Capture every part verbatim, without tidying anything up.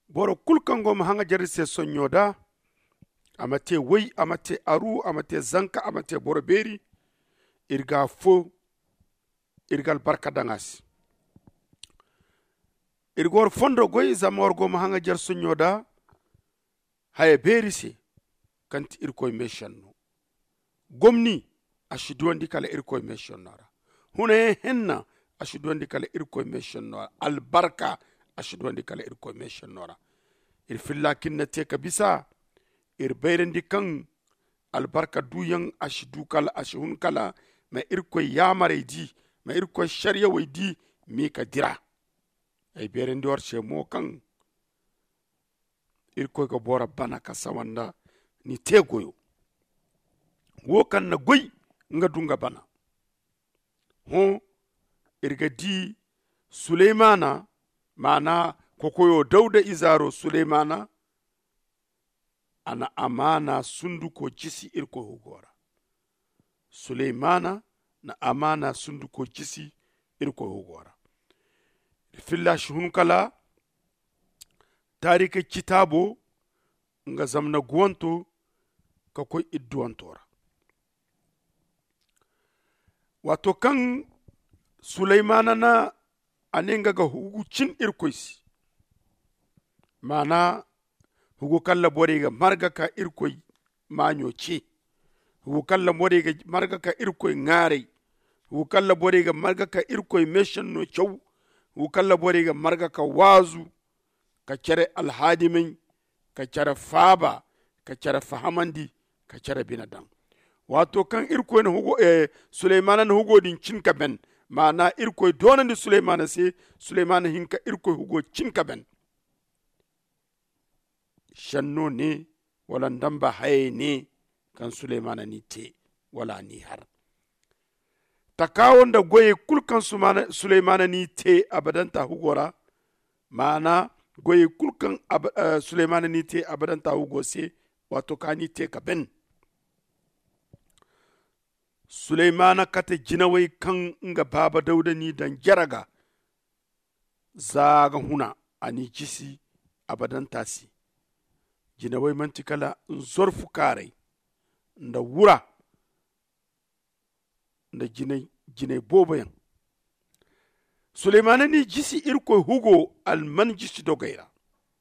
boro kulkango ma hanga jarise sonyoda amate wai amate aru amate zanka amate boro beri irga fo irgal barka dangas irgor fondo goy zamorgo ma hanga jar sonyoda haye beri se kanti irkoy meshanno gomni ashidondi kala irkoy meshannara hune henna ashidondi kala irkoy meshannora albarka ashidondi kala irkoy meshannora ir filla kinnate ka bisa ir bayrendi kan albarka duyan ashidu kala ashihun kala ma irkoy yamare di ma irkoy shariya waydi mi ka dira ay bayrendi war mo kan irkoy ga bora bana ka sawanda ni tegoyo wo kan na goy nga dunga bana ho irga di Suleimana mana kokoyo dauda izaro Suleimana ana amana sunduko jisi irko hugora Suleimana na amana sunduko jisi irko hugora filla shun kala tarike kitabo nga zamna guwanto ka koy idduwantora wato kan Suleimana na anenga ga hugu cin irkoisi mana hugu kalla bore ga marga ka irkoi manyo ce hugu kalla bore ga marga ka irkoi ngare hugu kalla bore ga marga ka irkoi meshan no chow hugu kalla bore ga marga ka wazu ka kere alhadimin ka kere faba ka kere fahamandi ka kere binadan wato kan irkoi na hugu eh, Suleimana na hugu din cin ka ben mana irkoy donandi Suleimana se Suleimana hinka irkoy hugo cinka ben shanno ne wala ndamba haye ne kan Suleimana ni te wala ni har takawon da goye kulkan Suleimana ni te abadanta hugora mana goye kulkan ab, uh, Suleimana ni te abadanta hugo se wato ka ni te ka ben Suleimana kata jinawai kan nga baba dauda ni dan jaraga zaga huna ani jisi abadan tasi jinawai mantikala nzorfu kare nda wura nda jinai jinai bobayan Suleimana ni jisi irko hugo alman jisi dogaira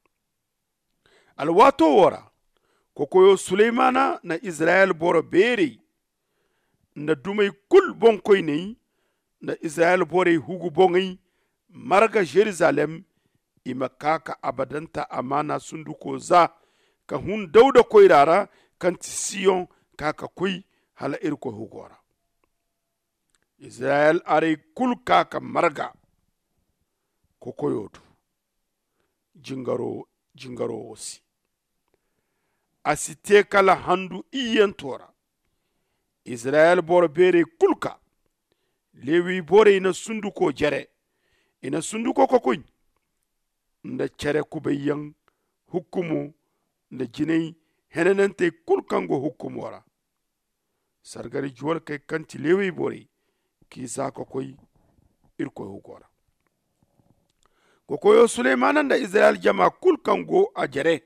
alwato wara kokoyo Suleimana na Israel boro beri nda dumay kul bonkoy ne nda Israel bore hugu bongay marga Jerusalem ima kaka abadanta amana sunduko za ka hun dauda koyrara kanti Siyon kaka koy hala irko hugora Israel are kul kaka marga kokoyodu jingaro jingaro osi asite kala handu iyen tora Israel boro bere kulka lewi bore ina sunduko jere ina sunduko kokoy nda cere kubayan hukumu nda jinai henenante kulkango hukumu wara sargari juwal kay kanti lewi bore ki za kokoy irko hukora kokoyo Suleimana nda Israel jama kulkango a jere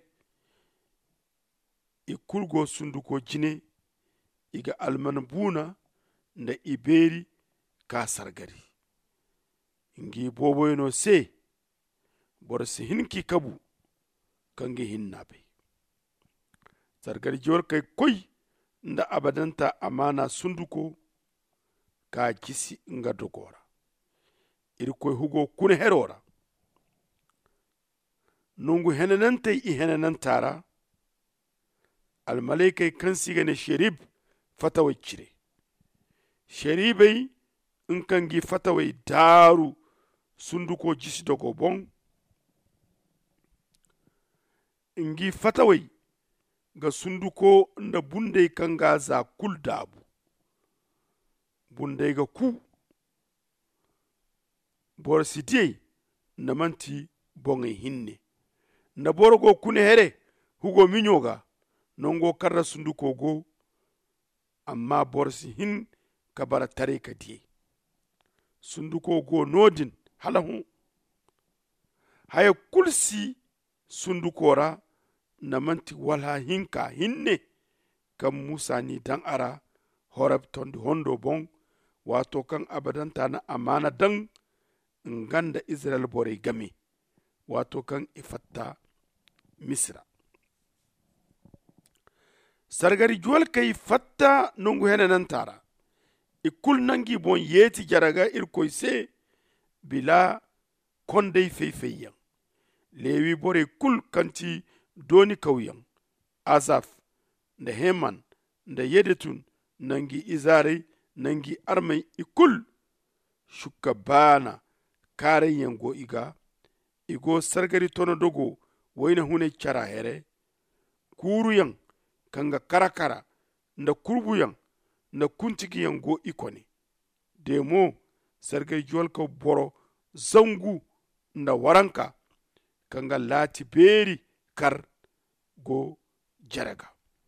i kulgo sunduko jine iga alman buna nda iberi ka sargari ingi bobo yano se borsi hinki kabu kangi hinnabe sargari jor kay koy nda abadanta amana sunduko ka kisi nga dogora iri koy hugo kun herora nungu henenante i henenantara almalaikay kan sigane sherib fatawai cire sheribai in kan gi fatawai daru sunduko jisi dogo bon in gi fatawai ga sunduko nda bundai kan ga za kul dabu bundai ga ku bor sidiyai na manti bongai hinne na borgo kune here hugo minyoga nongo karra sunduko go amma borsi hin kabara tare ka diye sunduko go nodin halahu haya kulsi sundukora na manti wala hinka hinne kan musa ni dan ara horab tondi hondo bon wato kan abadanta na amana dan nganda Israel bore game wato kan ifatta misra sargari juwal kai fatta nungu hena nan tara ikul nangi bon yeti jaraga irkoy se bila kondai feifeyan lewi bore kul kanti doni kauyan azaf da heman da yedetun nangi izare nangi armai ikul shuka bana kare yango iga igo sargari tono dogo wayna hune cara here kuru yang kanga karakara nda kurbu yang na kuntiki yango ikoni demo sargari juwal ka boro zangu nda waranka kanga lati beri kar go jaraga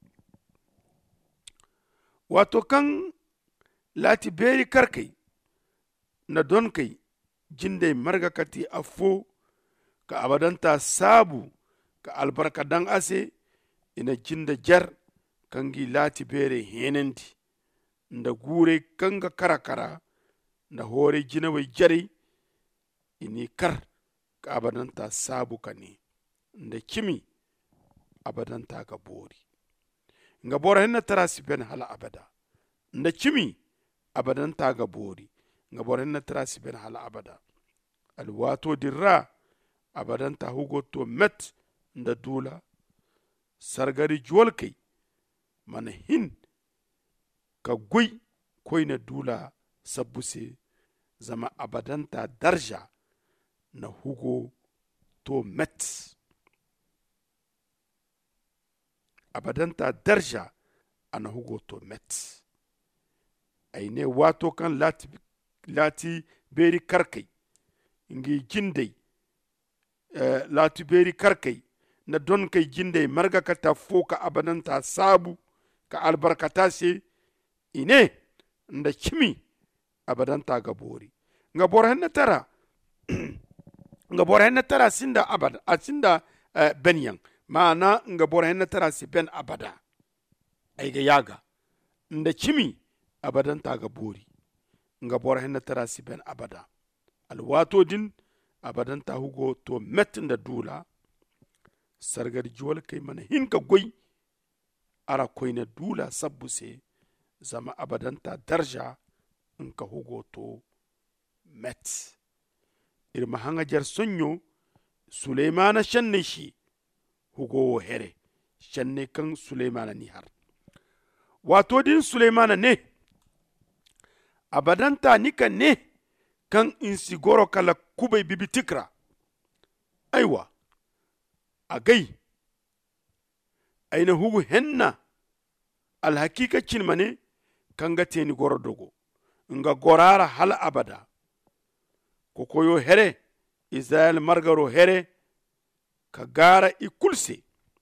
wato kan lati beri kar kai na don kai jinde marga kati afo ka abadanta sabu ka albarka dan ase ina jinda jar kangi lati bere henendi nda gure kanga karakara nda hore jinawe jari ini kar ka abadanta sabu kani nda kimi abadanta ga bori nga bora henna tarasi ben hala abada nda kimi abadanta ga bori nga bora henna tarasi ben hala abada alwato dirra abadanta hugo to met nda dula sargari juwal kai mana hin ka gui koina dula sabbuse zama abadanta darja na hugo to met abadanta darja ana hugo to met aine wato kan lati lati beri karkai ngi jindai uh, lati beri karkai na don kai jindai marga ka ta foka abadanta sabu ka albarkata se ine nda kimi abadanta ga bori nga bor henna tara nga bor henna tara sinda abada a sinda uh, benyan maana nga bor henna tara si ben abada ay ga yaga nda kimi abadanta ga bori nga bor henna tara si ben abada alwato din abadanta hugo to metin da dula sargar juwal kai mana hinka goy ara koyna dula sabbuse zama abadanta darja nka hugo to met irma hanga jar sonyo Suleimana shanne shi hugo here shanne kan Suleimana ni har wato din Suleimana ne abadanta nika ne kan insigoro kala kubai bibitikra aiwa agai aina hugu henna alhakika cinmane kanga teni goro dogo nga gorara hal abada kokoyo here Israel margaro here ka gara ikulse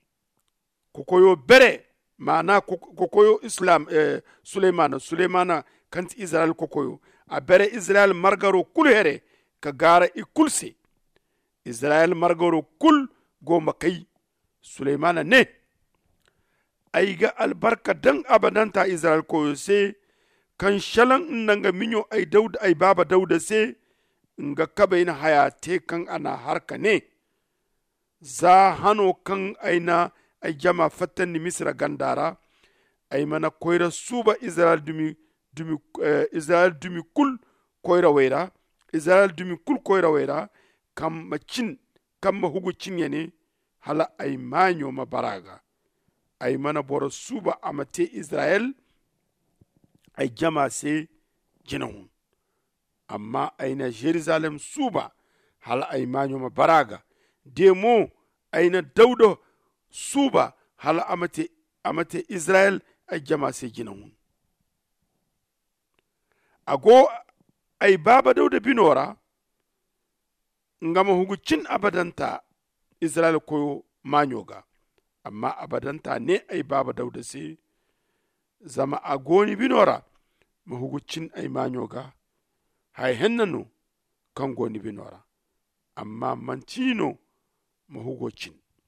kokoyo bere mana kokoyo Islam eh, Suleimana Suleimana kanti Israel kokoyo a bere Israel margaro kul here ka gara ikulse Israel margaro kul goma kai Suleimana ne aiga albarka dan abadanta Israel koyo se kan shalan nanga minyo ai Dauda ai baba Dauda se nga kabaina hayate kan ana harka ne za hano kan aina ai jama fatan ni Misra gandara ai mana koira suba Israel dumi dumi uh, Israel dumi kul koira waira Israel dumi kul koira waira kam macin kam ma hugu cinyane hala ai manyo mabaraga ai mana boro suba amate Israel ai jama se jinahun amma aina Jerusalem suba hala ai manyo mabaraga demo aina Dauda suba hala amate amate Israel ai jama se jinahun ago ai baba Dauda binora ngama hugu cin abadanta Israel koyo manyoga amma abadanta ne ai baba Dauda se zama agoni binora ma hugu cin ai manyoga hay hennano kan goni binora amma mancino ma hugo cin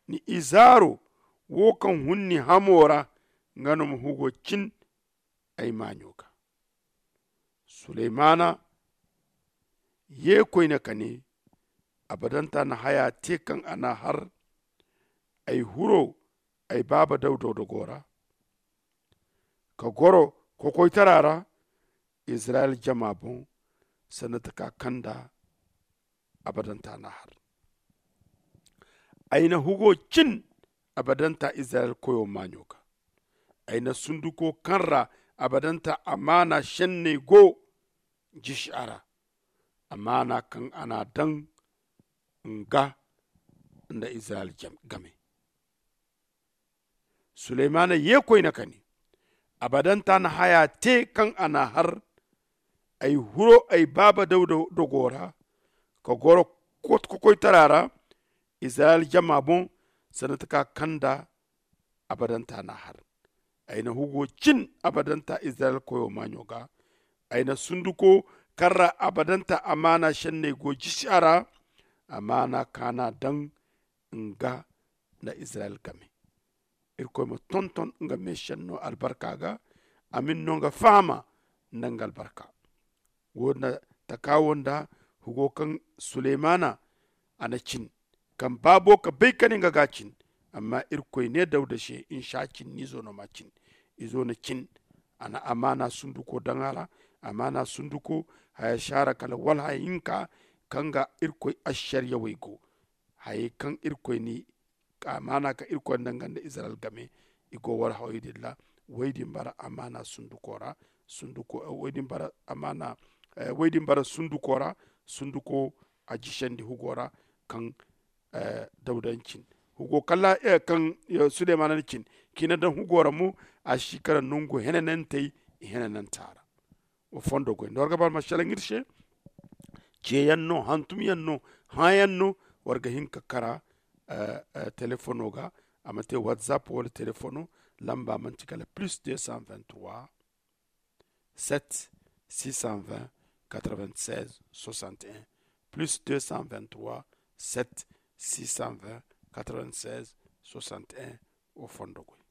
ni izaro wo kan hunni hamora nganum hugo cin ay manyoka Suleimana ye koyna kane abadanta na haya tekan ana har ay huro ay baba dawdo do gora ka goro ko koy tarara Israel jama bon sanata ka kanda abadanta na har ayna hugo cin abadanta Israel koyo manyoka ayna sunduko kanra abadanta amana shenne go jishara amana kan ana dan nga da Israel game Suleimana ye koyna kani abadanta na haya te kan ana har ay huro ay baba dawdo dogora ko goro kot ko koy tarara Israel jama bon sanata ka kanda abadanta na har ayna hugo cin abadanta Israel koyo manyoga ayna sunduko karra abadanta amana shenne go jishara amana kana dan nga na Israel game irko mo tonton nga meshanno albarka ga amin no nga fama nangal barka wona takawonda hugo kan Suleimana ana cin kan babo ka baykani nga gacin amma irko ne dawda she in shakin nizo no macin izo na cin ana amana sunduko dangala amana sunduko haya shara kala wal hayinka kanga irko ashariya waygo hay kan irko ni amana ka irko danganda Israel game igo war hawidilla waydin bara amana sundukora sunduko waydin bara amana uh, waydin bara sundukora sunduko ajishandi hugora kan uh, daudancin hugo kala uh, kan uh, Suleimana cin kina dan hugora mu a shikara nungu henanan tay henanan tara o fondo go ndorga bal mashalangirse ce yanno hantum yanno hayanno warga hinka kara uh, uh, telefono ga amate WhatsApp wala telefono lamba mantikala plus deux cent vingt-trois sept six cent vingt quatre-vingt-seize soixante et un plus deux cent vingt-trois sept six cent vingt quatre-vingt-seize soixante et un au fondo go